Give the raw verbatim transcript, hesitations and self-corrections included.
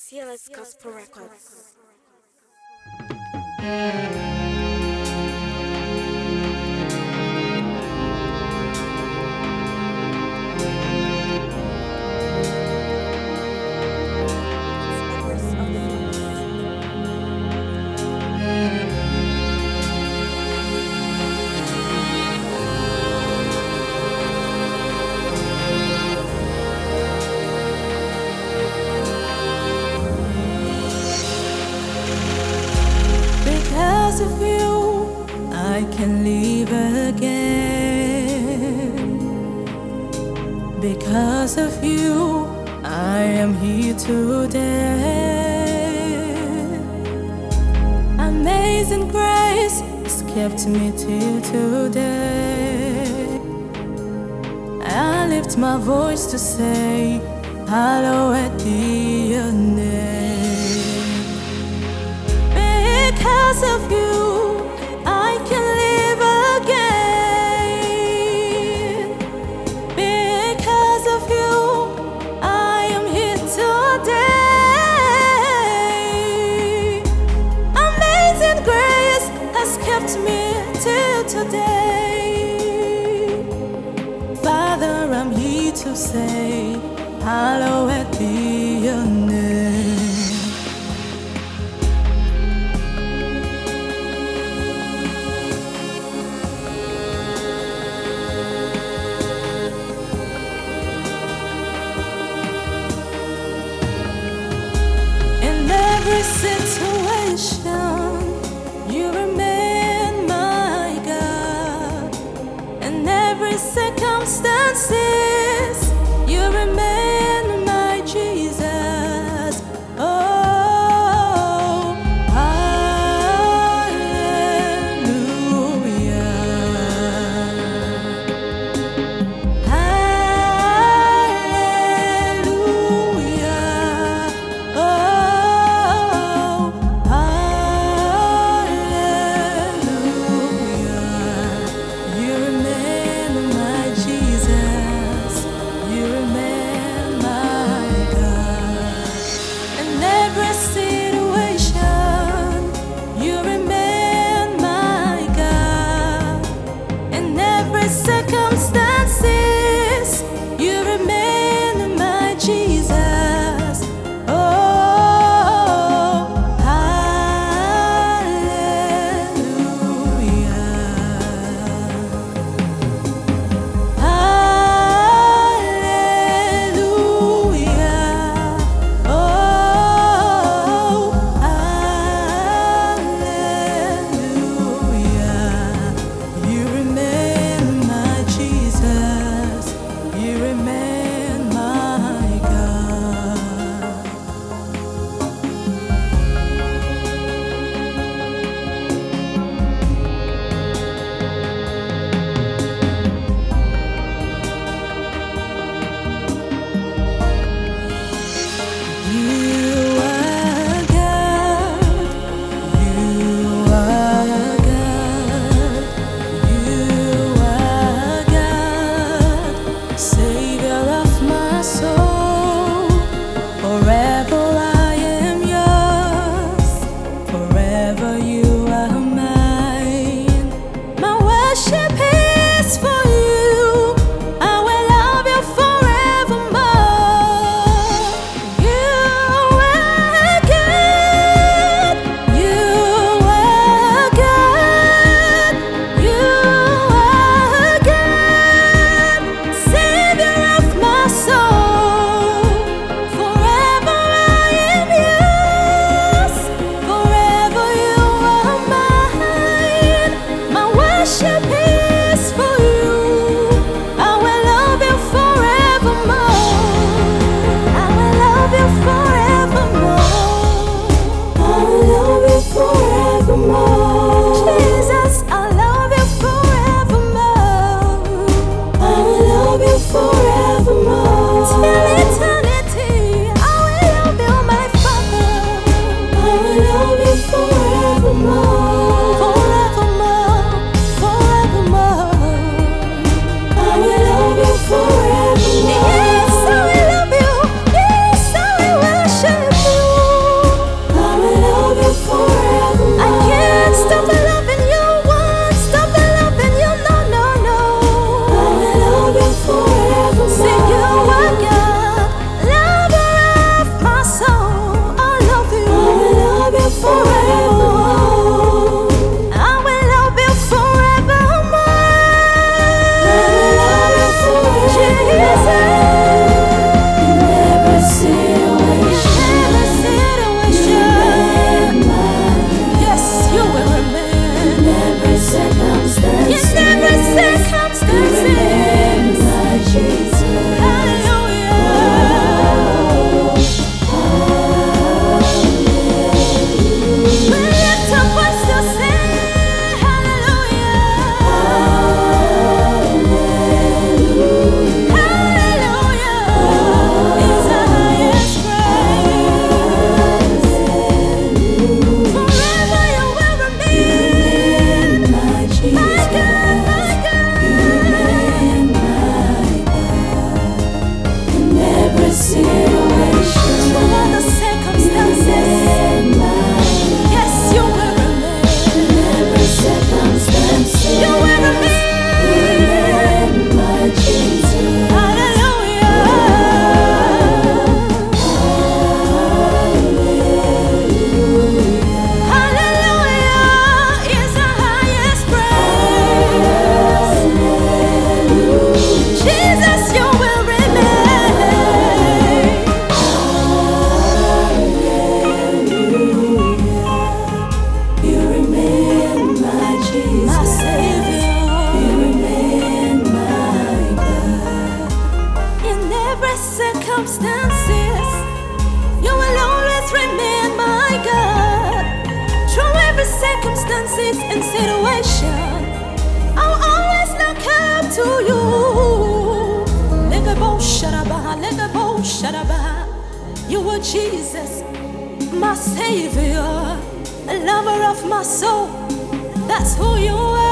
C L S Gospel Records. Because of you, I can live again. Because of you, I am here today. Amazing grace has kept me till today. I lift my voice to say, hallowed be your name. Because of you, I can live again. Because of you, I am here today. Amazing grace has kept me till today. Father, I'm here to say, hallowed be your name. Every situation, you remain my God. In every circumstances, you remain my Jesus. Oh, hallelujah. Hallelujah. Oh, you remain my Jesus, you remain my God. In every situation, you remain my God. In every circumstances, you remain my Jesus. Oh, hallelujah. Hallelujah. Oh, hallelujah. You remain my Jesus. You remain my God. You are God. You are God. You are God, Savior of my soul. Forever I am yours. Forever you are mine. My worship is for you. I will love you forevermore. You place and situation, I'll always look up to you. Legabo sharabaha, legabo sharabaha. You were Jesus, my Savior, a lover of my soul. That's who you are.